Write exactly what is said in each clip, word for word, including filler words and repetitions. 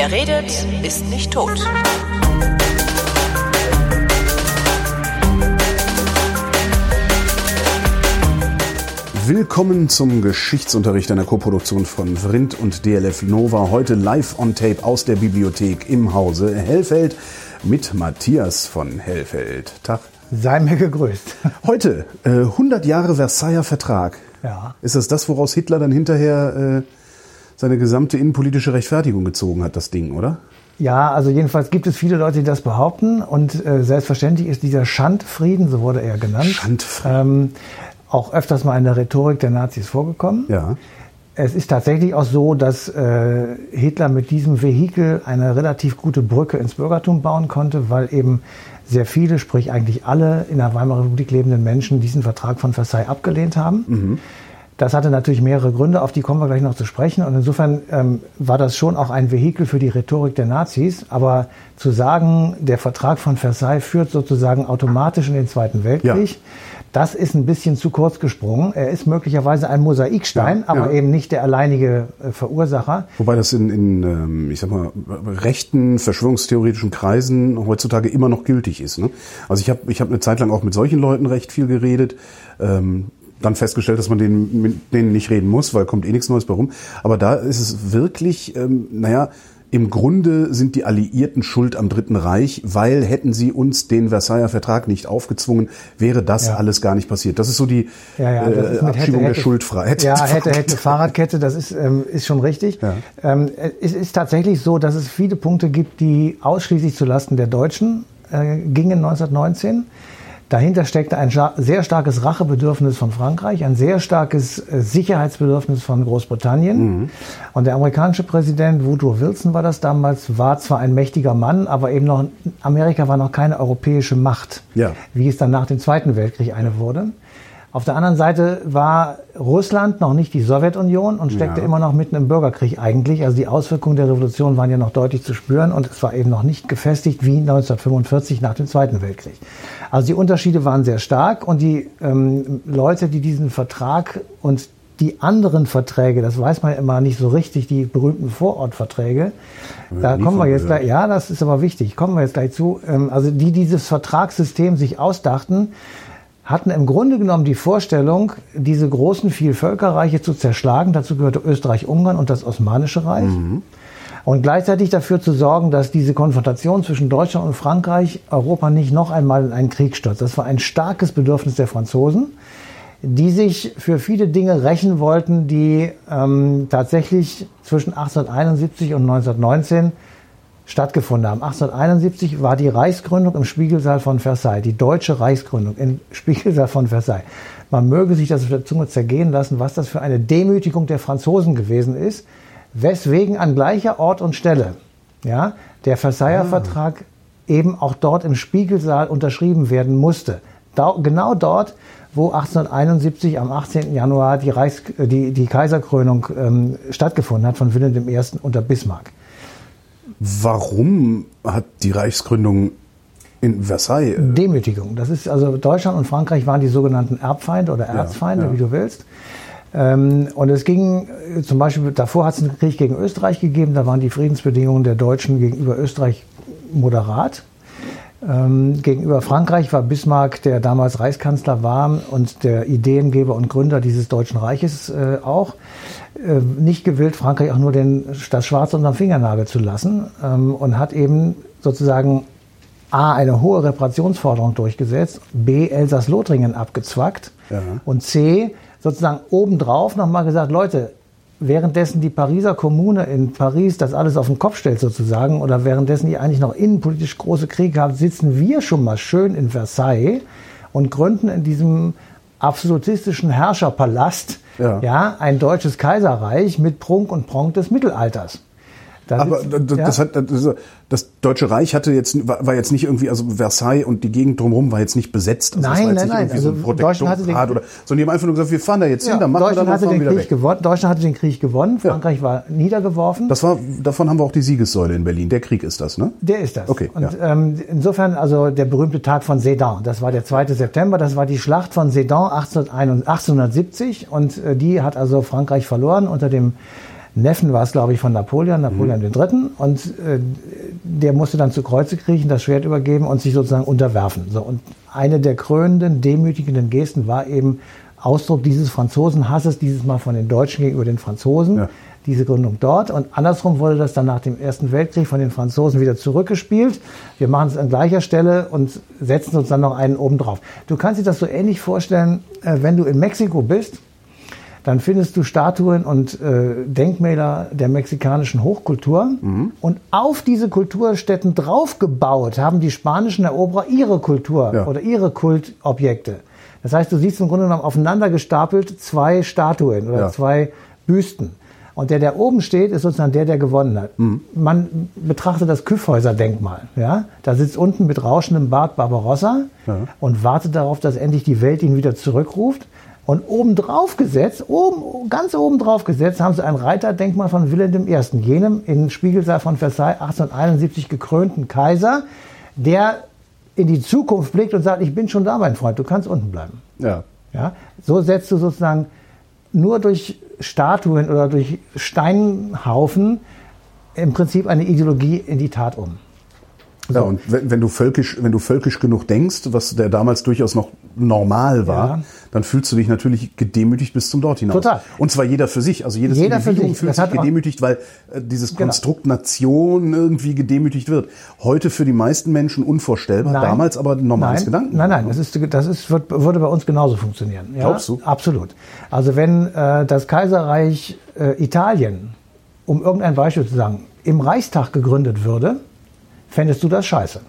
Wer redet, ist nicht tot. Willkommen zum Geschichtsunterricht einer Koproduktion von Vrindt und D L F Nova. Heute live on tape aus der Bibliothek im Hause Hellfeld mit Matthias von Hellfeld. Tag. Sei mir gegrüßt. Heute äh, hundert Jahre Versailler Vertrag. Ja. Ist das das, woraus Hitler dann hinterher äh, seine gesamte innenpolitische Rechtfertigung gezogen hat, das Ding, oder? Ja, also jedenfalls gibt es viele Leute, die das behaupten. Und äh, selbstverständlich ist dieser Schandfrieden, so wurde er genannt, Schandfrieden. Ähm, auch öfters mal in der Rhetorik der Nazis vorgekommen. Ja. Es ist tatsächlich auch so, dass äh, Hitler mit diesem Vehikel eine relativ gute Brücke ins Bürgertum bauen konnte, weil eben sehr viele, sprich eigentlich alle in der Weimarer Republik lebenden Menschen diesen Vertrag von Versailles abgelehnt haben. Mhm. Das hatte natürlich mehrere Gründe, auf die kommen wir gleich noch zu sprechen. Und insofern ähm, war das schon auch ein Vehikel für die Rhetorik der Nazis. Aber zu sagen, der Vertrag von Versailles führt sozusagen automatisch in den Zweiten Weltkrieg, ja. Das ist ein bisschen zu kurz gesprungen. Er ist möglicherweise ein Mosaikstein, ja, aber ja. eben nicht der alleinige äh, Verursacher. Wobei das in, in ähm, ich sag mal, rechten, verschwörungstheoretischen Kreisen heutzutage immer noch gültig ist. Ne? Also ich habe ich hab eine Zeit lang auch mit solchen Leuten recht viel geredet. Ähm, dann festgestellt, dass man denen, mit denen nicht reden muss, weil kommt eh nichts Neues bei rum. Aber da ist es wirklich, ähm, naja, im Grunde sind die Alliierten schuld am Dritten Reich, weil hätten sie uns den Versailler Vertrag nicht aufgezwungen, wäre das ja. alles gar nicht passiert. Das ist so die ja, ja, äh, Abschiebung hätte, der hätte, Schuldfreiheit. Ja, hätte, hätte Fahrradkette, das ist, ähm, ist schon richtig. Ja. Ähm, es ist tatsächlich so, dass es viele Punkte gibt, die ausschließlich zulasten der Deutschen äh, gingen neunzehnhundertneunzehn. Dahinter steckte ein sehr starkes Rachebedürfnis von Frankreich, ein sehr starkes Sicherheitsbedürfnis von Großbritannien. Mhm. Und der amerikanische Präsident, Woodrow Wilson war das damals, war zwar ein mächtiger Mann, aber eben noch, Amerika war noch keine europäische Macht, ja. wie es dann nach dem Zweiten Weltkrieg eine wurde. Auf der anderen Seite war Russland noch nicht die Sowjetunion und steckte ja. immer noch mitten im Bürgerkrieg eigentlich. Also die Auswirkungen der Revolution waren ja noch deutlich zu spüren und es war eben noch nicht gefestigt wie neunzehnhundertfünfundvierzig nach dem Zweiten Weltkrieg. Also die Unterschiede waren sehr stark und die ähm, Leute, die diesen Vertrag und die anderen Verträge, das weiß man immer nicht so richtig, die berühmten Vorortverträge, ja, da kommen wir jetzt gleich, ja, das ist aber wichtig, kommen wir jetzt gleich zu, ähm, also die dieses Vertragssystem sich ausdachten, hatten im Grunde genommen die Vorstellung, diese großen Vielvölkerreiche zu zerschlagen. Dazu gehörte Österreich-Ungarn und das Osmanische Reich. Mhm. Und gleichzeitig dafür zu sorgen, dass diese Konfrontation zwischen Deutschland und Frankreich Europa nicht noch einmal in einen Krieg stürzt. Das war ein starkes Bedürfnis der Franzosen, die sich für viele Dinge rächen wollten, die ähm, tatsächlich zwischen achtzehnhunderteinundsiebzig und neunzehnhundertneunzehn stattgefunden haben. achtzehnhunderteinundsiebzig war die Reichsgründung im Spiegelsaal von Versailles, die deutsche Reichsgründung im Spiegelsaal von Versailles. Man möge sich das auf der Zunge zergehen lassen, was das für eine Demütigung der Franzosen gewesen ist, weswegen an gleicher Ort und Stelle ja, der Versailler ah. Vertrag eben auch dort im Spiegelsaal unterschrieben werden musste. Da, genau dort, wo achtzehnhunderteinundsiebzig am achtzehnten Januar die, Reichs-, die, die Kaiserkrönung ähm, stattgefunden hat von Wilhelm der Erste unter Bismarck. Warum hat die Reichsgründung in Versailles... Äh Demütigung. Das ist also Deutschland und Frankreich waren die sogenannten Erbfeinde oder Erzfeinde, ja, ja. wie du willst. Ähm, und es ging äh, zum Beispiel, davor hat es einen Krieg gegen Österreich gegeben, da waren die Friedensbedingungen der Deutschen gegenüber Österreich moderat. Ähm, gegenüber Frankreich war Bismarck, der damals Reichskanzler war und der Ideengeber und Gründer dieses Deutschen Reiches äh, auch, äh, nicht gewillt, Frankreich auch nur den, das Schwarze unterm Fingernagel zu lassen ähm, und hat eben sozusagen A, eine hohe Reparationsforderung durchgesetzt, B, Elsass-Lothringen abgezwackt ja. und C, sozusagen obendrauf nochmal gesagt, Leute, währenddessen die Pariser Kommune in Paris das alles auf den Kopf stellt sozusagen oder währenddessen ihr eigentlich noch innenpolitisch große Kriege habt, sitzen wir schon mal schön in Versailles und gründen in diesem absolutistischen Herrscherpalast ja. Ja, ein deutsches Kaiserreich mit Prunk und Pronk des Mittelalters. Da Aber sitzt, das, ja? das, hat, das, das Deutsche Reich hatte jetzt war, war jetzt nicht irgendwie, also Versailles und die Gegend drumherum war jetzt nicht besetzt. Also nein, das nein, nein. Also so Deutschland hatte den, oder, sondern die haben einfach nur gesagt, wir fahren da jetzt ja, hin, dann machen Deutschland wir dann hatte den wieder Krieg weg. gewonnen. Deutschland hatte den Krieg gewonnen. Frankreich ja. war niedergeworfen. Das war, davon haben wir auch die Siegessäule in Berlin. Der Krieg ist das, ne? Der ist das. Okay. Und ja. ähm, insofern also der berühmte Tag von Sedan. Das war der zweite September. Das war die Schlacht von Sedan achtzehnhundertsiebzig und äh, die hat also Frankreich verloren unter dem Neffen war es, glaube ich, von Napoleon, Napoleon mhm. der Dritte. Und äh, der musste dann zu Kreuze kriechen, das Schwert übergeben und sich sozusagen unterwerfen. So, und eine der krönenden, demütigenden Gesten war eben Ausdruck dieses Franzosenhasses, dieses Mal von den Deutschen gegenüber den Franzosen, ja. diese Gründung dort. Und andersrum wurde das dann nach dem Ersten Weltkrieg von den Franzosen wieder zurückgespielt. Wir machen es an gleicher Stelle und setzen uns dann noch einen oben drauf. Du kannst dir das so ähnlich vorstellen, äh, wenn du in Mexiko bist, dann findest du Statuen und äh, Denkmäler der mexikanischen Hochkultur. Mhm. Und auf diese Kulturstätten draufgebaut haben die spanischen Eroberer ihre Kultur ja. oder ihre Kultobjekte. Das heißt, du siehst im Grunde genommen aufeinander gestapelt zwei Statuen oder ja. zwei Büsten. Und der, der oben steht, ist sozusagen der, der gewonnen hat. Mhm. Man betrachtet das Kyffhäuser-Denkmal. Ja? Da sitzt unten mit rauschendem Bart Barbarossa ja. und wartet darauf, dass endlich die Welt ihn wieder zurückruft. Und oben drauf gesetzt, oben, ganz oben drauf gesetzt, haben sie ein Reiterdenkmal von Wilhelm der Erste, jenem im Spiegelsaal von Versailles achtzehnhunderteinundsiebzig gekrönten Kaiser, der in die Zukunft blickt und sagt, ich bin schon da, mein Freund, du kannst unten bleiben. Ja. Ja? So setzt du sozusagen nur durch Statuen oder durch Steinhaufen im Prinzip eine Ideologie in die Tat um. So. Ja, und wenn, wenn du völkisch, wenn du völkisch genug denkst, was der damals durchaus noch normal war, ja. dann fühlst du dich natürlich gedemütigt bis zum Dort hinaus. Total. Und zwar jeder für sich. Also jedes jeder Individuum fühlt sich gedemütigt, weil äh, dieses genau. Konstrukt Nation irgendwie gedemütigt wird. Heute für die meisten Menschen unvorstellbar, nein. damals aber ein normales nein. Gedanken. Nein, nein, das ist, das ist, wird, würde bei uns genauso funktionieren. Ja? Glaubst du? Absolut. Also wenn äh, das Kaiserreich äh, Italien, um irgendein Beispiel zu sagen, im Reichstag gegründet würde, fändest du das scheiße.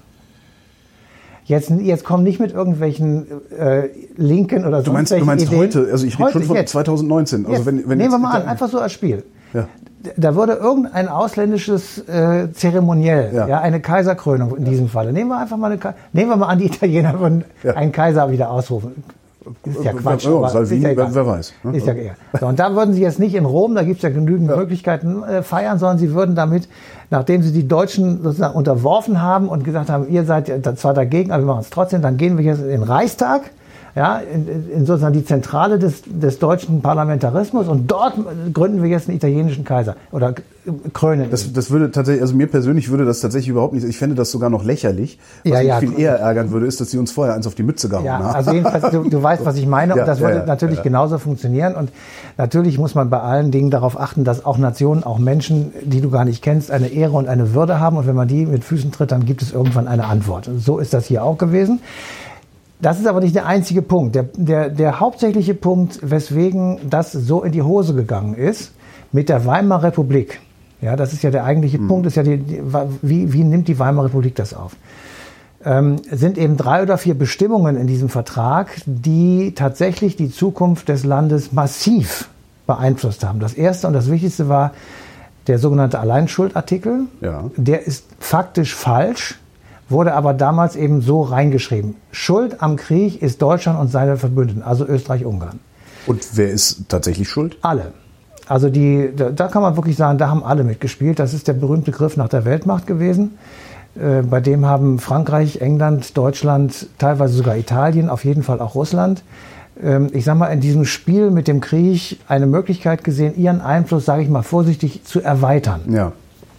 Jetzt, jetzt komm nicht mit irgendwelchen äh, linken oder so. Du meinst, du meinst Ideen. heute, also ich rede schon von jetzt. zwanzig neunzehn. Also wenn, wenn Nehmen wir mal an, einfach so als Spiel. Ja. Da würde irgendein ausländisches äh, Zeremoniell, ja. ja, eine Kaiserkrönung in diesem Falle. Nehmen wir einfach mal eine, nehmen wir mal an, die Italiener würden ja. einen Kaiser wieder ausrufen. Ist ja Quatsch. Oh, Salvini, ist ja wer, wer weiß. Ne? Ist ja egal. So, und da würden sie jetzt nicht in Rom, da gibt es ja genügend ja. Möglichkeiten, äh, feiern, sondern sie würden damit, nachdem sie die Deutschen sozusagen unterworfen haben und gesagt haben, ihr seid zwar dagegen, aber wir machen es trotzdem, dann gehen wir jetzt in den Reichstag, ja, in, in sozusagen die Zentrale des, des deutschen Parlamentarismus und dort gründen wir jetzt einen italienischen Kaiser oder krönen. Das, das würde tatsächlich, also mir persönlich würde das tatsächlich überhaupt nicht, ich fände das sogar noch lächerlich. Was ja, mich ja, viel eher ärgern würde, ist, dass sie uns vorher eins auf die Mütze gehauen ja, haben. Also jedenfalls, du, du weißt, was ich meine, ja, und das ja, würde ja, natürlich ja. genauso funktionieren und natürlich muss man bei allen Dingen darauf achten, dass auch Nationen, auch Menschen, die du gar nicht kennst, eine Ehre und eine Würde haben und wenn man die mit Füßen tritt, dann gibt es irgendwann eine Antwort. So ist das hier auch gewesen. Das ist aber nicht der einzige Punkt. Der, der, der hauptsächliche Punkt, weswegen das so in die Hose gegangen ist, mit der Weimarer Republik. Ja, das ist ja der eigentliche mhm. Punkt, ist ja die, die, wie, wie nimmt die Weimarer Republik das auf? Ähm, sind eben drei oder vier Bestimmungen in diesem Vertrag, die tatsächlich die Zukunft des Landes massiv beeinflusst haben. Das erste und das wichtigste war der sogenannte Alleinschuldartikel. Ja. Der ist faktisch falsch, wurde aber damals eben so reingeschrieben. Schuld am Krieg ist Deutschland und seine Verbündeten, also Österreich-Ungarn. Und wer ist tatsächlich schuld? Alle. Also die, da, da kann man wirklich sagen, da haben alle mitgespielt. Das ist der berühmte Griff nach der Weltmacht gewesen. Äh, bei dem haben Frankreich, England, Deutschland, teilweise sogar Italien, auf jeden Fall auch Russland, ähm, ich sag mal, in diesem Spiel mit dem Krieg eine Möglichkeit gesehen, ihren Einfluss, sage ich mal vorsichtig, zu erweitern. Ja.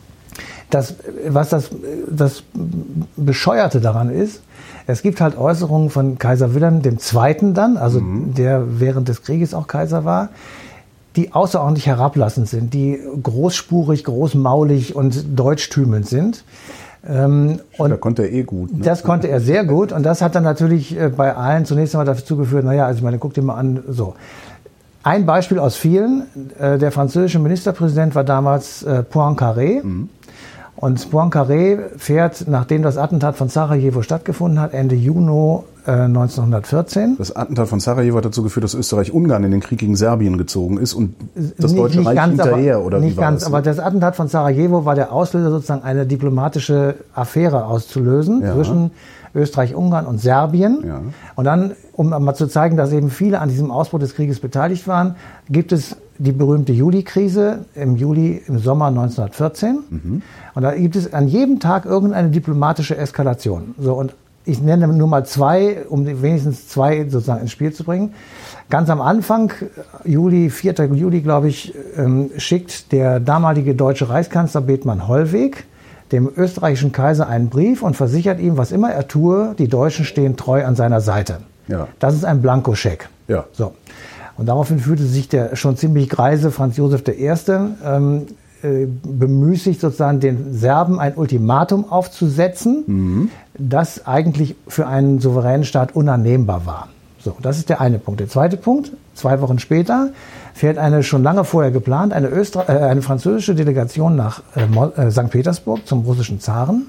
Das, was das, das Bescheuerte daran ist, es gibt halt Äußerungen von Kaiser Wilhelm der Zweite dann, also mhm. der während des Krieges auch Kaiser war, die außerordentlich herablassend sind, die großspurig, großmaulig und deutschtümelnd sind. Ähm, und da konnte er eh gut. Ne? Das konnte er sehr gut und das hat dann natürlich äh, bei allen zunächst einmal dazu geführt, naja, also ich meine, guck dir mal an, so. Ein Beispiel aus vielen, äh, der französische Ministerpräsident war damals äh, Poincaré. Mhm. Und Poincaré fährt, nachdem das Attentat von Sarajevo stattgefunden hat, Ende Juni äh, neunzehnhundertvierzehn. Das Attentat von Sarajevo hat dazu geführt, dass Österreich-Ungarn in den Krieg gegen Serbien gezogen ist und das nicht, Deutsche nicht Reich ganz, hinterher, aber, oder nicht wie war ganz, das? Aber das Attentat von Sarajevo war der Auslöser, sozusagen eine diplomatische Affäre auszulösen ja. zwischen Österreich-Ungarn und Serbien. Ja. Und dann, um mal zu zeigen, dass eben viele an diesem Ausbruch des Krieges beteiligt waren, gibt es die berühmte Juli-Krise im Juli, im Sommer neunzehnhundertvierzehn. Mhm. Und da gibt es an jedem Tag irgendeine diplomatische Eskalation. So, und ich nenne nur mal zwei, um wenigstens zwei sozusagen ins Spiel zu bringen. Ganz am Anfang, Juli, vierten Juli, glaube ich, ähm, schickt der damalige deutsche Reichskanzler Bethmann Hollweg dem österreichischen Kaiser einen Brief und versichert ihm, was immer er tue, die Deutschen stehen treu an seiner Seite. Ja. Das ist ein Blankoscheck. Ja. So. Und daraufhin fühlte sich der schon ziemlich greise Franz Josef der Erste ähm, äh, bemüßigt, sozusagen den Serben ein Ultimatum aufzusetzen, mhm. das eigentlich für einen souveränen Staat unannehmbar war. So, das ist der eine Punkt. Der zweite Punkt, zwei Wochen später fährt eine schon lange vorher geplant, eine, Öster äh, eine französische Delegation nach äh, Sankt Petersburg zum russischen Zaren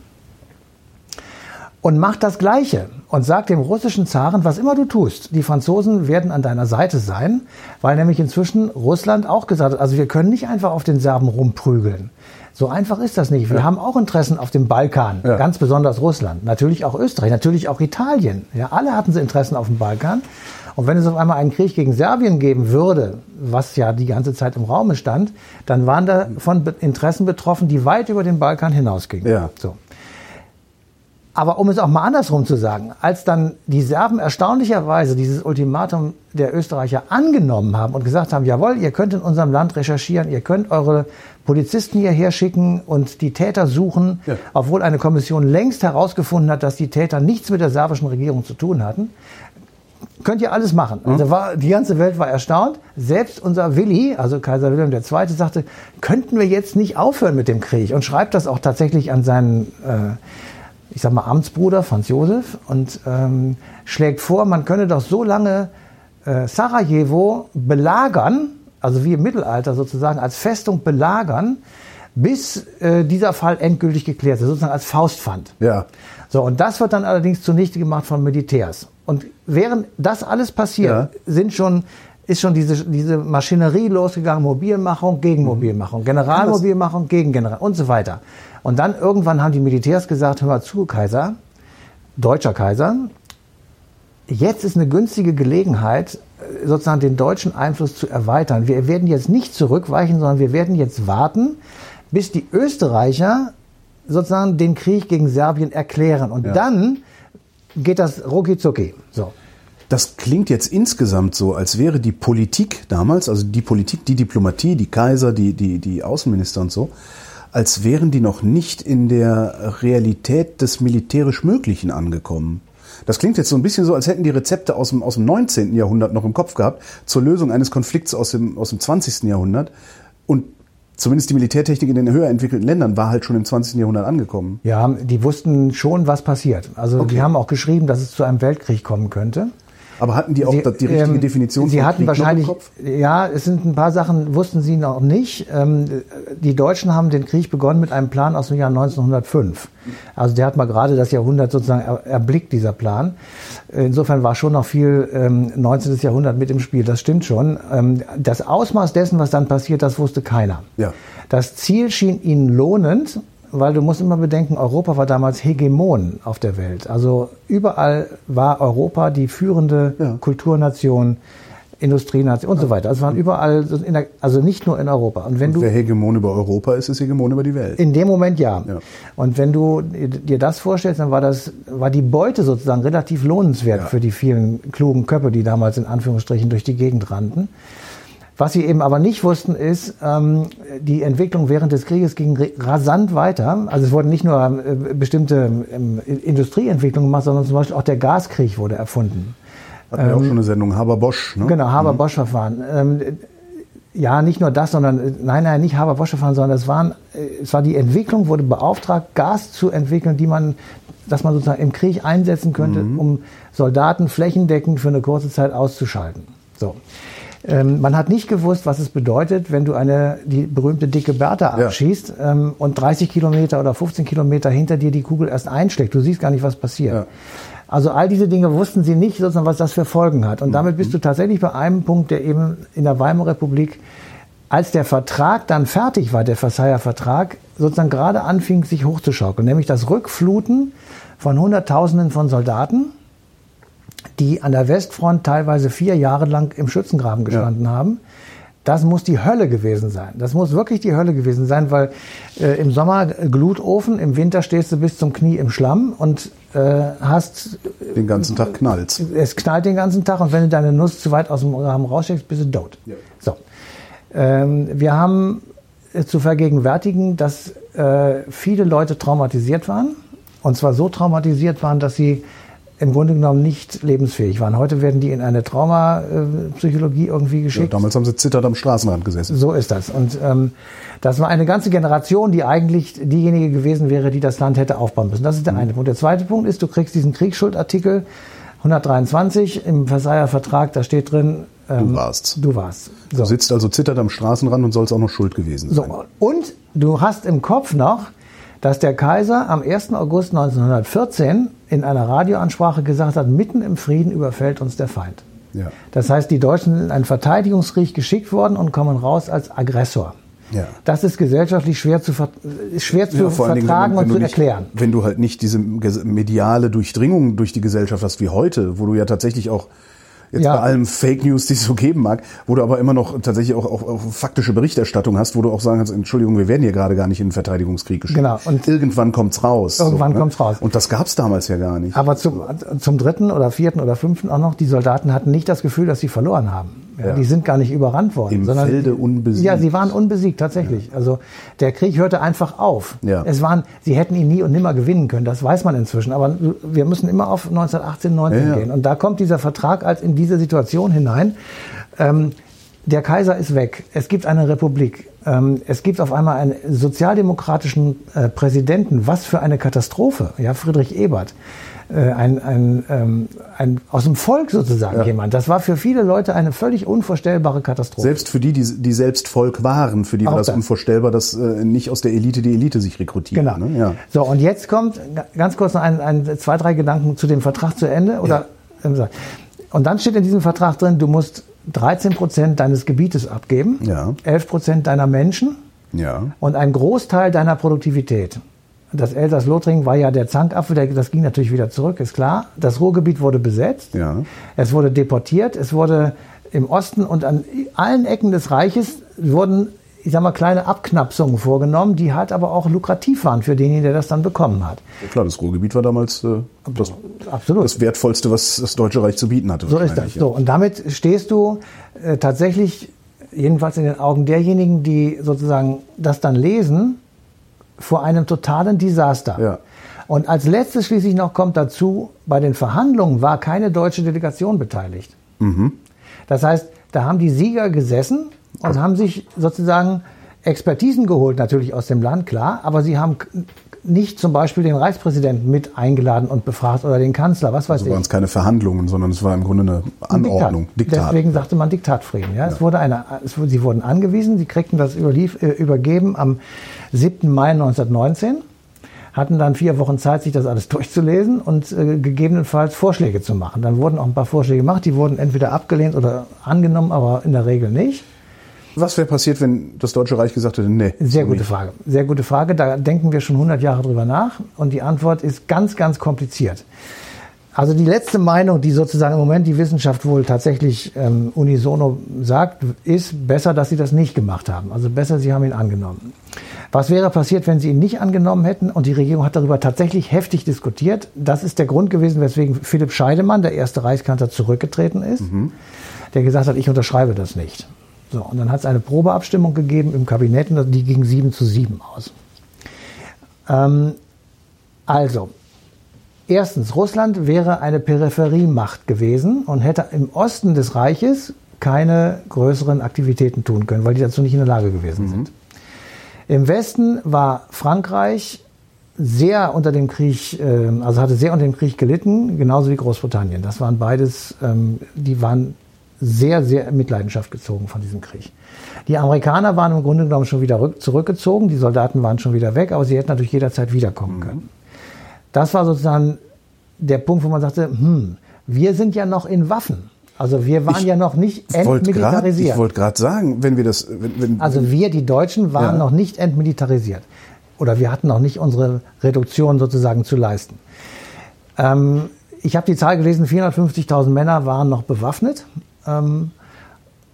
und macht das Gleiche und sagt dem russischen Zaren, was immer du tust, die Franzosen werden an deiner Seite sein, weil nämlich inzwischen Russland auch gesagt hat, also wir können nicht einfach auf den Serben rumprügeln. So einfach ist das nicht. Wir ja. haben auch Interessen auf dem Balkan, ja. ganz besonders Russland, natürlich auch Österreich, natürlich auch Italien. Ja, alle hatten sie Interessen auf dem Balkan. Und wenn es auf einmal einen Krieg gegen Serbien geben würde, was ja die ganze Zeit im Raume stand, dann waren da von Interessen betroffen, die weit über den Balkan hinausgingen. Ja. So. Aber um es auch mal andersrum zu sagen, als dann die Serben erstaunlicherweise dieses Ultimatum der Österreicher angenommen haben und gesagt haben, jawohl, ihr könnt in unserem Land recherchieren, ihr könnt eure Polizisten hierher schicken und die Täter suchen, ja. obwohl eine Kommission längst herausgefunden hat, dass die Täter nichts mit der serbischen Regierung zu tun hatten, könnt ihr alles machen. Also war, die ganze Welt war erstaunt. Selbst unser Willi, also Kaiser Wilhelm der Zweite, sagte, könnten wir jetzt nicht aufhören mit dem Krieg? Und schreibt das auch tatsächlich an seinen äh, ich sag mal, Amtsbruder Franz Josef und ähm, schlägt vor, man könne doch so lange äh, Sarajevo belagern, also wie im Mittelalter sozusagen als Festung belagern, bis äh, dieser Fall endgültig geklärt ist, sozusagen als Faustpfand. Ja. So, und das wird dann allerdings zunichte gemacht von Militärs. Und während das alles passiert, ja. sind schon ist schon diese, diese Maschinerie losgegangen, Mobilmachung gegen Mobilmachung, Generalmobilmachung gegen General und so weiter. Und dann irgendwann haben die Militärs gesagt, hör mal zu, Kaiser, deutscher Kaiser, jetzt ist eine günstige Gelegenheit, sozusagen den deutschen Einfluss zu erweitern. Wir werden jetzt nicht zurückweichen, sondern wir werden jetzt warten, bis die Österreicher sozusagen den Krieg gegen Serbien erklären. Und ja. dann geht das rucki zucki. So. Das klingt jetzt insgesamt so, als wäre die Politik damals, also die Politik, die Diplomatie, die Kaiser, die, die, die Außenminister und so, als wären die noch nicht in der Realität des militärisch Möglichen angekommen. Das klingt jetzt so ein bisschen so, als hätten die Rezepte aus dem, aus dem neunzehnten Jahrhundert noch im Kopf gehabt, zur Lösung eines Konflikts aus dem, aus dem zwanzigsten Jahrhundert. Und zumindest die Militärtechnik in den höher entwickelten Ländern war halt schon im zwanzigsten Jahrhundert angekommen. Ja, die wussten schon, was passiert. Also okay. die haben auch geschrieben, dass es zu einem Weltkrieg kommen könnte. Aber hatten die auch sie, die richtige ähm, Definition sie von hatten Krieg wahrscheinlich, noch im Kopf? Ja, es sind ein paar Sachen, wussten sie noch nicht. Ähm, die Deutschen haben den Krieg begonnen mit einem Plan aus dem Jahr neunzehnhundertfünf. Also der hat mal gerade das Jahrhundert sozusagen er, erblickt, dieser Plan. Insofern war schon noch viel ähm, neunzehnten Jahrhundert mit im Spiel, das stimmt schon. Ähm, das Ausmaß dessen, was dann passiert, das wusste keiner. Ja. Das Ziel schien ihnen lohnend, weil du musst immer bedenken, Europa war damals Hegemon auf der Welt. Also überall war Europa die führende ja. Kulturnation, Industrienation und ja. so weiter. Es waren überall, in der, also nicht nur in Europa. Und wenn und du wer Hegemon über Europa ist, ist Hegemon über die Welt. In dem Moment ja. ja. Und wenn du dir das vorstellst, dann war das, war die Beute sozusagen relativ lohnenswert ja. für die vielen klugen Köpfe, die damals in Anführungsstrichen durch die Gegend rannten. Was sie eben aber nicht wussten, ist, ähm, die Entwicklung während des Krieges ging rasant weiter. Also es wurden nicht nur äh, bestimmte ähm, Industrieentwicklungen gemacht, sondern zum Beispiel auch der Gaskrieg wurde erfunden. Hatten wir ähm, auch schon eine Sendung, Haber-Bosch, ne? Genau, Haber-Bosch-Verfahren. Ähm, ja, nicht nur das, sondern, nein, nein, nicht Haber-Bosch-Verfahren, sondern es waren, es war die Entwicklung, wurde beauftragt, Gas zu entwickeln, die man, dass man sozusagen im Krieg einsetzen könnte, mhm. um Soldaten flächendeckend für eine kurze Zeit auszuschalten. So. Ähm, man hat nicht gewusst, was es bedeutet, wenn du eine, die berühmte dicke Bertha abschießt ja. ähm, und dreißig Kilometer oder fünfzehn Kilometer hinter dir die Kugel erst einschlägt. Du siehst gar nicht, was passiert. Ja. Also all diese Dinge wussten sie nicht, sozusagen, was das für Folgen hat. Und mhm. damit bist du tatsächlich bei einem Punkt, der eben in der Weimarer Republik, als der Vertrag dann fertig war, der Versailler Vertrag, sozusagen gerade anfing, sich hochzuschaukeln. Nämlich das Rückfluten von Hunderttausenden von Soldaten, die an der Westfront teilweise vier Jahre lang im Schützengraben gestanden ja. haben, Das muss die Hölle gewesen sein. Das muss wirklich die Hölle gewesen sein, weil äh, im Sommer Glutofen, im Winter stehst du bis zum Knie im Schlamm und äh, hast... Den ganzen Tag knallt. Es knallt den ganzen Tag und wenn du deine Nuss zu weit aus dem Rahmen raussteckst, bist du tot. Ja. So. Ähm, wir haben äh, zu vergegenwärtigen, dass äh, viele Leute traumatisiert waren. Und zwar so traumatisiert waren, dass sie im Grunde genommen nicht lebensfähig waren. Heute werden die in eine Traumapsychologie irgendwie geschickt. Ja, damals haben sie zitternd am Straßenrand gesessen. So ist das. Und ähm, das war eine ganze Generation, die eigentlich diejenige gewesen wäre, die das Land hätte aufbauen müssen. Das ist der mhm. eine Punkt. Der zweite Punkt ist, du kriegst diesen Kriegsschuldartikel hundertdreiundzwanzig im Versailler Vertrag, da steht drin... Ähm, du warst. Du warst. So. Du sitzt also zitternd am Straßenrand und sollst auch noch schuld gewesen sein. So. Und du hast im Kopf noch, dass der Kaiser am ersten August neunzehnhundertvierzehn in einer Radioansprache gesagt hat, mitten im Frieden überfällt uns der Feind. Ja. Das heißt, die Deutschen sind in einen Verteidigungskrieg geschickt worden und kommen raus als Aggressor. Ja. Das ist gesellschaftlich schwer zu, ver schwer zu ja, vertragen Dingen, wenn, wenn und zu nicht, erklären. Wenn du halt nicht diese mediale Durchdringung durch die Gesellschaft hast wie heute, wo du ja tatsächlich auch jetzt ja. bei allem Fake News, die es so geben mag, wo du aber immer noch tatsächlich auch, auch, auch faktische Berichterstattung hast, wo du auch sagen kannst, Entschuldigung, wir werden hier gerade gar nicht in einen Verteidigungskrieg geschickt. Genau. Und irgendwann kommt's raus. Irgendwann so, kommt's ne? raus. Und das gab's damals ja gar nicht. Aber zum, zum dritten oder vierten oder fünften auch noch, die Soldaten hatten nicht das Gefühl, dass sie verloren haben. Ja, ja. Die sind gar nicht überrannt worden. Im sondern, Felde unbesiegt. Ja, sie waren unbesiegt, tatsächlich. Ja. Also der Krieg hörte einfach auf. Ja. Es waren, sie hätten ihn nie und nimmer gewinnen können, das weiß man inzwischen. Aber wir müssen immer auf neunzehnhundertachtzehn, neunzehn ja, ja. gehen. Und da kommt dieser Vertrag als in diese Situation hinein. Ähm, der Kaiser ist weg. Es gibt eine Republik. Ähm, es gibt auf einmal einen sozialdemokratischen äh, Präsidenten. Was für eine Katastrophe. Ja, Friedrich Ebert. Ein, ein, ähm, ein, aus dem Volk sozusagen ja. jemand. Das war für viele Leute eine völlig unvorstellbare Katastrophe. Selbst für die, die, die selbst Volk waren, für die war das, das unvorstellbar, dass äh, nicht aus der Elite die Elite sich rekrutiert. Genau. Ne? Ja. So, und jetzt kommt ganz kurz noch ein, ein, zwei, drei Gedanken zu dem Vertrag zu Ende. Oder, ja. Und dann steht in diesem Vertrag drin, du musst dreizehn Prozent deines Gebietes abgeben, ja. elf Prozent deiner Menschen ja. und einen Großteil deiner Produktivität. Das Elsass-Lothringen war ja der Zankapfel, das ging natürlich wieder zurück, ist klar. Das Ruhrgebiet wurde besetzt, ja. es wurde deportiert, es wurde im Osten und an allen Ecken des Reiches wurden, ich sag mal, kleine Abknapsungen vorgenommen, die halt aber auch lukrativ waren für denjenigen, der das dann bekommen hat. Ja, klar, das Ruhrgebiet war damals äh, das, Absolut. das Wertvollste, was das Deutsche Reich zu bieten hatte. So ist das. Ja. So, und damit stehst du äh, tatsächlich, jedenfalls in den Augen derjenigen, die sozusagen das dann lesen, vor einem totalen Desaster. Ja. Und als letztes schließlich noch kommt dazu, bei den Verhandlungen war keine deutsche Delegation beteiligt. Mhm. Das heißt, da haben die Sieger gesessen und also. haben sich sozusagen Expertisen geholt, natürlich aus dem Land, klar, aber sie haben nicht zum Beispiel den Reichspräsidenten mit eingeladen und befragt oder den Kanzler, was weiß also ich. waren es keine Verhandlungen, sondern es war im Grunde eine Anordnung. Diktat. Diktat. Deswegen sagte man Diktatfrieden. Ja? Ja. Es wurde eine, es, sie wurden angewiesen, sie kriegten das überlief, äh, übergeben am siebten Mai neunzehnhundertneunzehn, hatten dann vier Wochen Zeit, sich das alles durchzulesen und äh, gegebenenfalls Vorschläge zu machen. Dann wurden auch ein paar Vorschläge gemacht, die wurden entweder abgelehnt oder angenommen, aber in der Regel nicht. Was wäre passiert, wenn das Deutsche Reich gesagt hätte, nee? Sehr gute Frage. Sehr gute Frage. Da denken wir schon hundert Jahre drüber nach. Und die Antwort ist ganz, ganz kompliziert. Also die letzte Meinung, die sozusagen im Moment die Wissenschaft wohl tatsächlich ähm, unisono sagt, ist besser, dass sie das nicht gemacht haben. Also besser, sie haben ihn angenommen. Was wäre passiert, wenn sie ihn nicht angenommen hätten? Und die Regierung hat darüber tatsächlich heftig diskutiert. Das ist der Grund gewesen, weswegen Philipp Scheidemann, der erste Reichskanzler, zurückgetreten ist. Mhm. Der gesagt hat, ich unterschreibe das nicht. So, und dann hat es eine Probeabstimmung gegeben im Kabinett und die ging sieben zu sieben aus. Ähm, also, erstens, Russland wäre eine Peripheriemacht gewesen und hätte im Osten des Reiches keine größeren Aktivitäten tun können, weil die dazu nicht in der Lage gewesen sind. Mhm. Im Westen war Frankreich sehr unter dem Krieg, also hatte sehr unter dem Krieg gelitten, genauso wie Großbritannien. Das waren beides, die waren sehr, sehr in Mitleidenschaft gezogen von diesem Krieg. Die Amerikaner waren im Grunde genommen schon wieder zurückgezogen, die Soldaten waren schon wieder weg, aber sie hätten natürlich jederzeit wiederkommen können. Das war sozusagen der Punkt, wo man sagte, hm, wir sind ja noch in Waffen. Also wir waren ich ja noch nicht entmilitarisiert. Grad, ich wollte gerade sagen, wenn wir das... Wenn, wenn, also wir, die Deutschen, waren ja. noch nicht entmilitarisiert. Oder wir hatten noch nicht unsere Reduktion sozusagen zu leisten. Ähm, ich habe die Zahl gelesen, vierhundertfünfzigtausend Männer waren noch bewaffnet. Ähm,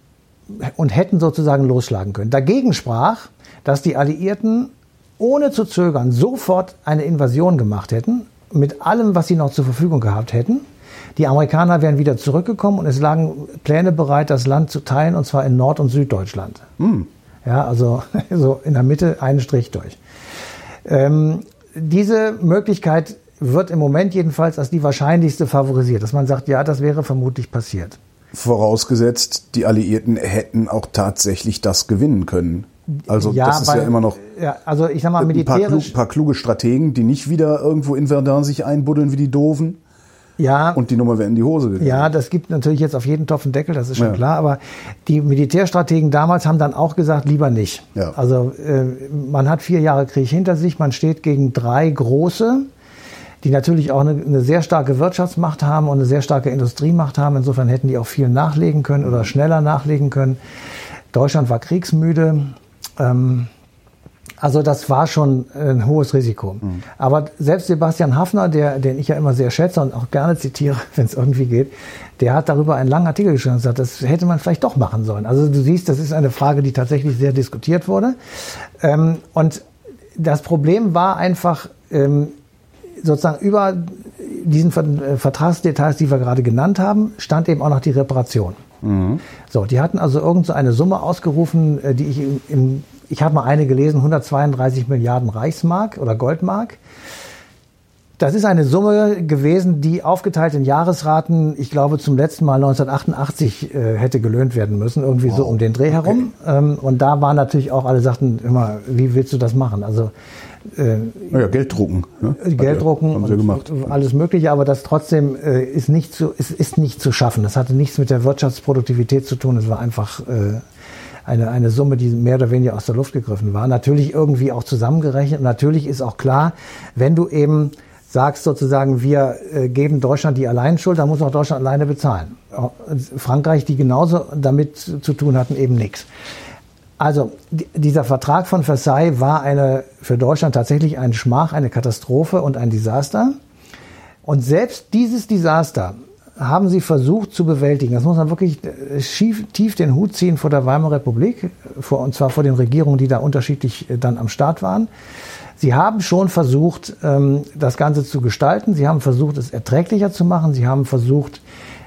und hätten sozusagen losschlagen können. Dagegen sprach, dass die Alliierten ohne zu zögern sofort eine Invasion gemacht hätten, mit allem, was sie noch zur Verfügung gehabt hätten. Die Amerikaner wären wieder zurückgekommen und es lagen Pläne bereit, das Land zu teilen, und zwar in Nord- und Süddeutschland. Mm. Ja, also so in der Mitte einen Strich durch. Ähm, diese Möglichkeit wird im Moment jedenfalls als die wahrscheinlichste favorisiert, dass man sagt, ja, das wäre vermutlich passiert. Vorausgesetzt, die Alliierten hätten auch tatsächlich das gewinnen können. Also ja, das ist weil, ja immer noch ja, also ich sag mal, ein paar, militärisch, klug, paar kluge Strategen, die nicht wieder irgendwo in Verdun sich einbuddeln wie die Doofen. Ja, und die Nummer wäre in die Hose gegangen. Ja, das gibt natürlich jetzt auf jeden Topf einen Deckel, das ist schon ja. klar. Aber die Militärstrategen damals haben dann auch gesagt, lieber nicht. Ja. Also äh, man hat vier Jahre Krieg hinter sich, man steht gegen drei große, die natürlich auch eine, eine sehr starke Wirtschaftsmacht haben und eine sehr starke Industriemacht haben. Insofern hätten die auch viel nachlegen können oder schneller nachlegen können. Deutschland war kriegsmüde. Ähm, Also das war schon ein hohes Risiko. Mhm. Aber selbst Sebastian Haffner, der, den ich ja immer sehr schätze und auch gerne zitiere, wenn es irgendwie geht, der hat darüber einen langen Artikel geschrieben und gesagt, das hätte man vielleicht doch machen sollen. Also du siehst, das ist eine Frage, die tatsächlich sehr diskutiert wurde. Ähm, und das Problem war einfach, ähm, sozusagen über diesen Vertragsdetails, die wir gerade genannt haben, stand eben auch noch die Reparation. Mhm. So, die hatten also irgend so eine Summe ausgerufen, die ich im, im Ich habe mal eine gelesen, hundertzweiunddreißig Milliarden Reichsmark oder Goldmark. Das ist eine Summe gewesen, die aufgeteilt in Jahresraten, ich glaube, zum letzten Mal neunzehnhundertachtundachtzig äh, hätte gelöhnt werden müssen, irgendwie wow. so um den Dreh herum. Okay. Ähm, und da waren natürlich auch alle sagten immer, wie willst du das machen? Also äh, ja, Geld drucken. Ne? Geld drucken haben sie und gemacht. Alles Mögliche, aber das trotzdem äh, ist nicht zu, ist, ist nicht zu schaffen. Das hatte nichts mit der Wirtschaftsproduktivität zu tun. Es war einfach äh, Eine, eine Summe, die mehr oder weniger aus der Luft gegriffen war. Natürlich irgendwie auch zusammengerechnet. Und natürlich ist auch klar, wenn du eben sagst sozusagen, wir äh, geben Deutschland die Alleinschuld, dann muss auch Deutschland alleine bezahlen. Frankreich, die genauso damit zu tun hatten, eben nichts. Also die, dieser Vertrag von Versailles war eine, für Deutschland tatsächlich ein Schmach, eine Katastrophe und ein Desaster. Und selbst dieses Desaster haben sie versucht zu bewältigen. Das muss man wirklich schief, tief den Hut ziehen vor der Weimarer Republik, vor, und zwar vor den Regierungen, die da unterschiedlich dann am Start waren. Sie haben schon versucht, das Ganze zu gestalten. Sie haben versucht, es erträglicher zu machen. Sie haben versucht,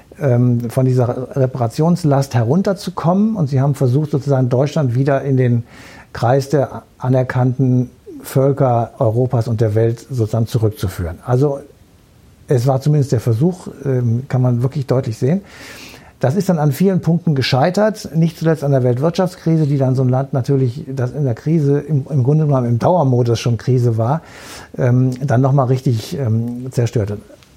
von dieser Reparationslast herunterzukommen. Und sie haben versucht, sozusagen Deutschland wieder in den Kreis der anerkannten Völker Europas und der Welt sozusagen zurückzuführen. Also es war zumindest der Versuch, kann man wirklich deutlich sehen. Das ist dann an vielen Punkten gescheitert, nicht zuletzt an der Weltwirtschaftskrise, die dann so ein Land natürlich, das in der Krise, im, im Grunde genommen im Dauermodus schon Krise war, ähm, dann nochmal richtig ähm, zerstörte.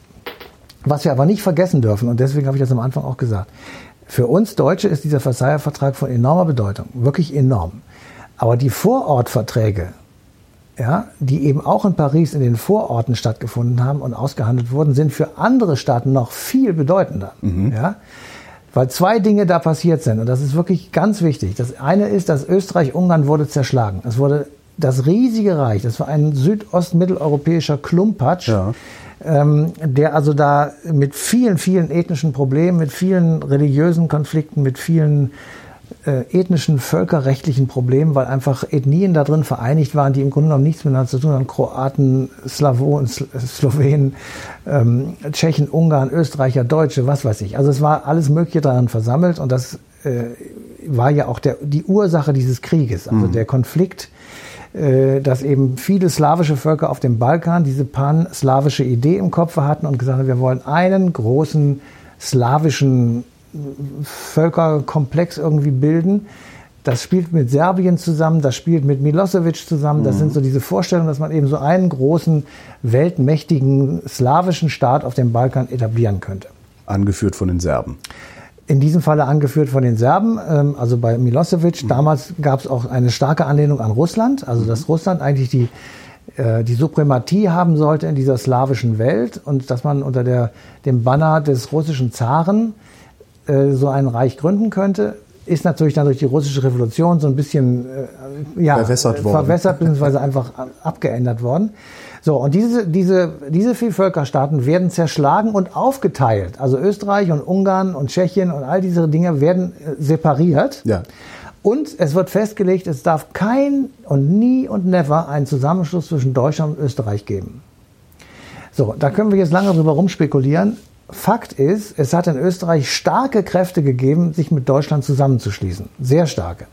Was wir aber nicht vergessen dürfen, und deswegen habe ich das am Anfang auch gesagt, für uns Deutsche ist dieser Versailler Vertrag von enormer Bedeutung, wirklich enorm. Aber die Vorortverträge, ja, die eben auch in Paris in den Vororten stattgefunden haben und ausgehandelt wurden, sind für andere Staaten noch viel bedeutender. Mhm. Ja, weil zwei Dinge da passiert sind und das ist wirklich ganz wichtig. Das eine ist, dass Österreich-Ungarn wurde zerschlagen. Es wurde das riesige Reich, das war ein südost-mitteleuropäischer Klumpatsch, ja. ähm, der also da mit vielen, vielen ethnischen Problemen, mit vielen religiösen Konflikten, mit vielen Äh, ethnischen, völkerrechtlichen Problemen, weil einfach Ethnien da drin vereinigt waren, die im Grunde genommen nichts miteinander zu tun haben. Kroaten, Slavonen, Sl Slowenen, ähm, Tschechen, Ungarn, Österreicher, Deutsche, was weiß ich. Also es war alles Mögliche daran versammelt und das äh, war ja auch der, die Ursache dieses Krieges. Also mhm. der Konflikt, äh, dass eben viele slawische Völker auf dem Balkan diese pan-slawische Idee im Kopf hatten und gesagt haben, wir wollen einen großen slawischen Völkerkomplex irgendwie bilden. Das spielt mit Serbien zusammen, das spielt mit Milosevic zusammen. Das mhm. sind so diese Vorstellungen, dass man eben so einen großen, weltmächtigen slawischen Staat auf dem Balkan etablieren könnte. Angeführt von den Serben. In diesem Falle angeführt von den Serben, also bei Milosevic. Mhm. Damals gab es auch eine starke Anlehnung an Russland, also dass Russland eigentlich die die Suprematie haben sollte in dieser slawischen Welt und dass man unter der, dem Banner des russischen Zaren so ein Reich gründen könnte, ist natürlich dann durch die russische Revolution so ein bisschen äh, ja, verwässert worden, verwässert bzw. einfach abgeändert worden. So, und diese, diese, diese Vielvölkerstaaten werden zerschlagen und aufgeteilt. Also Österreich und Ungarn und Tschechien und all diese Dinge werden separiert. Ja. Und es wird festgelegt, es darf kein und nie und never einen Zusammenschluss zwischen Deutschland und Österreich geben. So, da können wir jetzt lange drüber rumspekulieren. Fakt ist, es hat in Österreich starke Kräfte gegeben, sich mit Deutschland zusammenzuschließen. Sehr starke.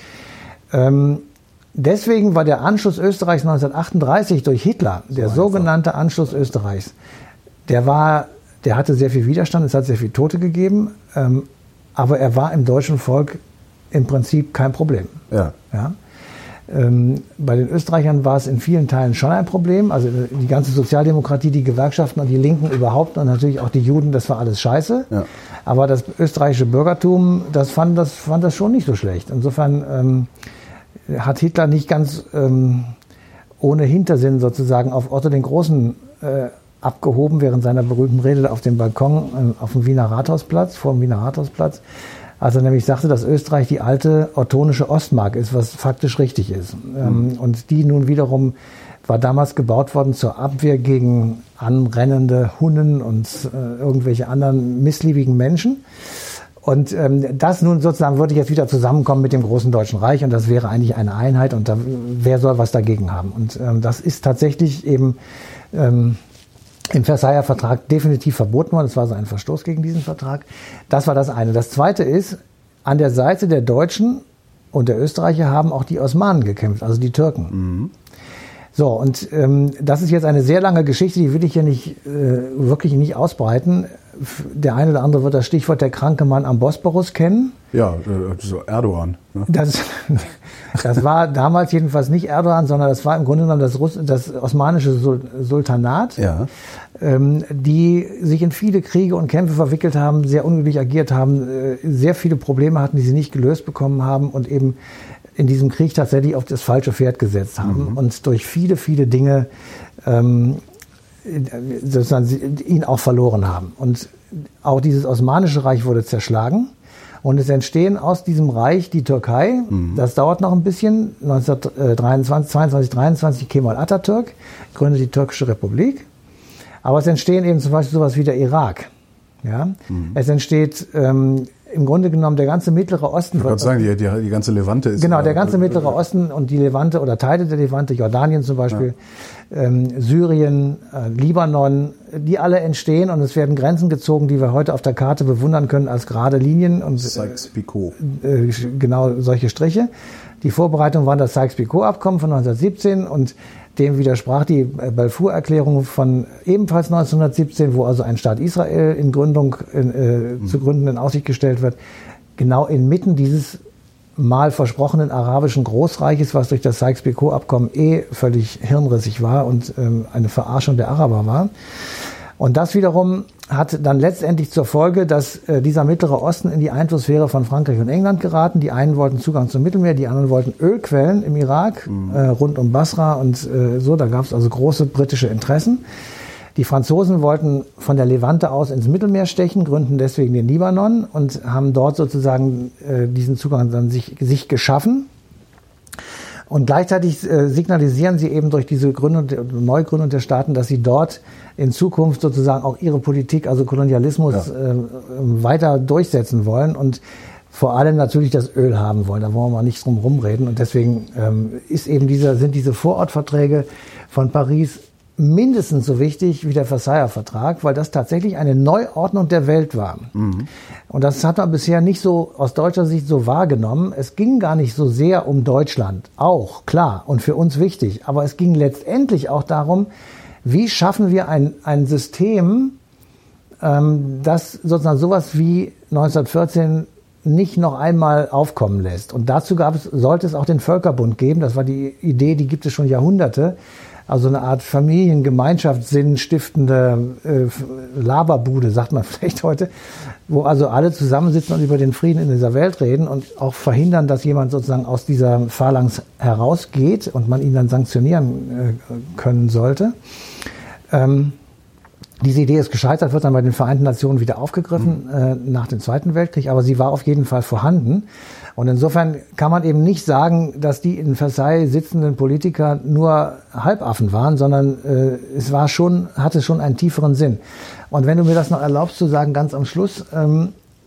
Ähm, deswegen war der Anschluss Österreichs neunzehnhundertachtunddreißig durch Hitler, der so sogenannte Anschluss Österreichs, der war, der hatte sehr viel Widerstand, es hat sehr viele Tote gegeben, ähm, aber er war im deutschen Volk im Prinzip kein Problem. Ja. Ja? Ähm, bei den Österreichern war es in vielen Teilen schon ein Problem. Also die ganze Sozialdemokratie, die Gewerkschaften und die Linken überhaupt und natürlich auch die Juden, das war alles scheiße. Ja. Aber das österreichische Bürgertum, das fand das, fand das schon nicht so schlecht. Insofern ähm, hat Hitler nicht ganz ähm, ohne Hintersinn sozusagen auf Otto den Großen äh, abgehoben während seiner berühmten Rede auf dem Balkon äh, auf dem Wiener Rathausplatz, vor dem Wiener Rathausplatz. Als er nämlich sagte, dass Österreich die alte ottonische Ostmark ist, was faktisch richtig ist. Mhm. Und die nun wiederum war damals gebaut worden zur Abwehr gegen anrennende Hunnen und äh, irgendwelche anderen missliebigen Menschen. Und ähm, das nun sozusagen würde jetzt wieder zusammenkommen mit dem großen Deutschen Reich und das wäre eigentlich eine Einheit und da, wer soll was dagegen haben? Und ähm, das ist tatsächlich eben ähm, im Versailler Vertrag definitiv verboten worden. Das war so ein Verstoß gegen diesen Vertrag. Das war das eine. Das zweite ist, an der Seite der Deutschen und der Österreicher haben auch die Osmanen gekämpft, also die Türken. Mhm. So, und ähm, das ist jetzt eine sehr lange Geschichte, die will ich hier nicht äh, wirklich nicht ausbreiten. Der eine oder andere wird das Stichwort der kranke Mann am Bosporus kennen. Ja, so Erdogan. Ne? Das, das war damals jedenfalls nicht Erdogan, sondern das war im Grunde genommen das, Russ, das osmanische Sultanat, ja. ähm, die sich in viele Kriege und Kämpfe verwickelt haben, sehr unglücklich agiert haben, äh, sehr viele Probleme hatten, die sie nicht gelöst bekommen haben und eben in diesem Krieg tatsächlich auf das falsche Pferd gesetzt haben mhm. und durch viele, viele Dinge ähm, sozusagen ihn auch verloren haben. Und auch dieses Osmanische Reich wurde zerschlagen. Und es entstehen aus diesem Reich die Türkei. Mhm. Das dauert noch ein bisschen. neunzehnhundertzweiundzwanzig, dreiundzwanzig Kemal Atatürk gründet die Türkische Republik. Aber es entstehen eben zum Beispiel sowas wie der Irak. Ja? Mhm. Es entsteht ähm, im Grunde genommen der ganze Mittlere Osten. Ich würde sagen, die, die, die ganze Levante ist... Genau, der ganze Mittlere Osten und die Levante oder Teile der Levante, Jordanien zum Beispiel, ja. ähm, Syrien, äh, Libanon, die alle entstehen und es werden Grenzen gezogen, die wir heute auf der Karte bewundern können als gerade Linien. Und Sykes-Picot. Äh, genau solche Striche. Die Vorbereitung war das Sykes-Picot-Abkommen von neunzehnhundertsiebzehn und dem widersprach die Balfour-Erklärung von ebenfalls neunzehnhundertsiebzehn, wo also ein Staat Israel in Gründung in, äh, mhm. zu gründen in Aussicht gestellt wird, genau inmitten dieses mal versprochenen arabischen Großreiches, was durch das Sykes-Picot-Abkommen eh völlig hirnrissig war und ähm, eine Verarschung der Araber war. Und das wiederum hat dann letztendlich zur Folge, dass äh, dieser Mittlere Osten in die Einflusssphäre von Frankreich und England geraten. Die einen wollten Zugang zum Mittelmeer, die anderen wollten Ölquellen im Irak, mhm. äh, rund um Basra und äh, so. Da gab es also große britische Interessen. Die Franzosen wollten von der Levante aus ins Mittelmeer stechen, gründen deswegen den Libanon und haben dort sozusagen äh, diesen Zugang dann sich, sich geschaffen. Und gleichzeitig äh, signalisieren sie eben durch diese Gründung, Neugründung der Staaten, dass sie dort in Zukunft sozusagen auch ihre Politik, also Kolonialismus, ja. äh, weiter durchsetzen wollen und vor allem natürlich das Öl haben wollen. Da wollen wir nicht drum rumreden. Und deswegen ähm, ist eben dieser, sind diese Vorortverträge von Paris mindestens so wichtig wie der Versailler Vertrag, weil das tatsächlich eine Neuordnung der Welt war. Mhm. Und das hat man bisher nicht so aus deutscher Sicht so wahrgenommen. Es ging gar nicht so sehr um Deutschland, auch klar und für uns wichtig, aber es ging letztendlich auch darum, wie schaffen wir ein, ein System, ähm, das sozusagen sowas wie neunzehnhundertvierzehn nicht noch einmal aufkommen lässt. Und dazu gab es, sollte es auch den Völkerbund geben. Das war die Idee, die gibt es schon Jahrhunderte. Also eine Art Familiengemeinschaftssinn stiftende äh, Laberbude, sagt man vielleicht heute, wo also alle zusammensitzen und über den Frieden in dieser Welt reden und auch verhindern, dass jemand sozusagen aus dieser Phalanx herausgeht und man ihn dann sanktionieren äh, können sollte. Ähm, Diese Idee ist gescheitert, wird dann bei den Vereinten Nationen wieder aufgegriffen mhm. äh, nach dem Zweiten Weltkrieg, aber sie war auf jeden Fall vorhanden. Und insofern kann man eben nicht sagen, dass die in Versailles sitzenden Politiker nur Halbaffen waren, sondern äh, es war schon, hatte schon einen tieferen Sinn. Und wenn du mir das noch erlaubst zu sagen, ganz am Schluss, ähm,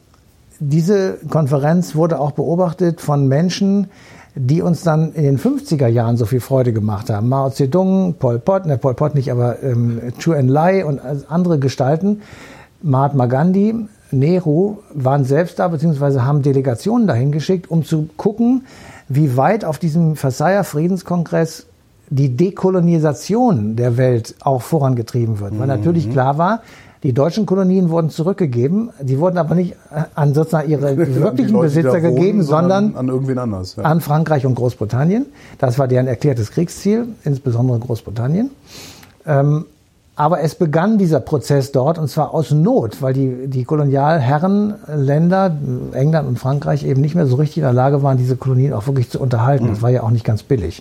diese Konferenz wurde auch beobachtet von Menschen, die uns dann in den fünfziger Jahren so viel Freude gemacht haben. Mao Zedong, Pol Pot, ne Pol Pot nicht, aber ähm, Zhou Enlai und andere Gestalten, Mahatma Gandhi, Nehru waren selbst da, beziehungsweise haben Delegationen dahin geschickt, um zu gucken, wie weit auf diesem Versailler Friedenskongress die Dekolonisation der Welt auch vorangetrieben wird. Mhm. Weil natürlich klar war, die deutschen Kolonien wurden zurückgegeben, die wurden aber nicht an sozusagen ihre wirklichen Leute, Besitzer wohnen, gegeben, sondern an irgendwen anders. Ja. An Frankreich und Großbritannien. Das war deren erklärtes Kriegsziel, insbesondere Großbritannien. Ähm, aber es begann dieser Prozess dort, und zwar aus Not, weil die, die Kolonialherrenländer, England und Frankreich, eben nicht mehr so richtig in der Lage waren, diese Kolonien auch wirklich zu unterhalten. Mhm. Das war ja auch nicht ganz billig.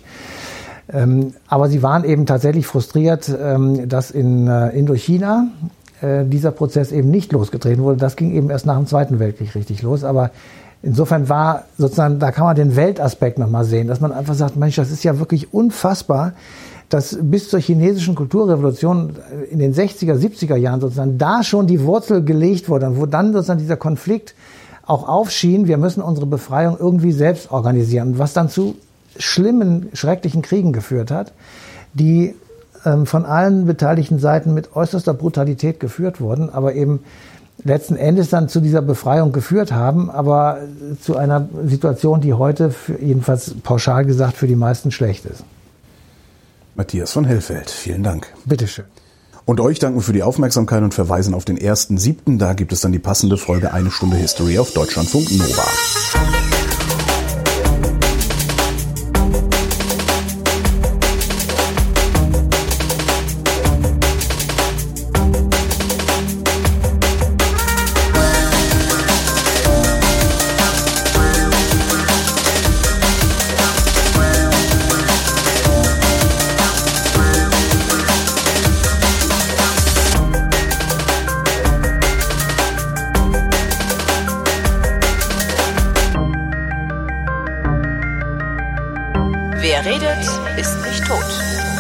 Ähm, aber sie waren eben tatsächlich frustriert, ähm, dass in äh, Indochina dieser Prozess eben nicht losgetreten wurde. Das ging eben erst nach dem Zweiten Weltkrieg richtig los. Aber insofern war sozusagen, da kann man den Weltaspekt nochmal sehen, dass man einfach sagt, Mensch, das ist ja wirklich unfassbar, dass bis zur chinesischen Kulturrevolution in den sechziger, siebziger Jahren sozusagen da schon die Wurzel gelegt wurde und wo dann sozusagen dieser Konflikt auch aufschien, wir müssen unsere Befreiung irgendwie selbst organisieren, was dann zu schlimmen, schrecklichen Kriegen geführt hat, die von allen beteiligten Seiten mit äußerster Brutalität geführt wurden, aber eben letzten Endes dann zu dieser Befreiung geführt haben, aber zu einer Situation, die heute, für, jedenfalls pauschal gesagt, für die meisten schlecht ist. Matthias von Hellfeld, vielen Dank. Bitteschön. Und euch danken für die Aufmerksamkeit und verweisen auf den ersten siebten Da gibt es dann die passende Folge Eine Stunde History auf Deutschlandfunk Nova. Wer redet, ist nicht tot.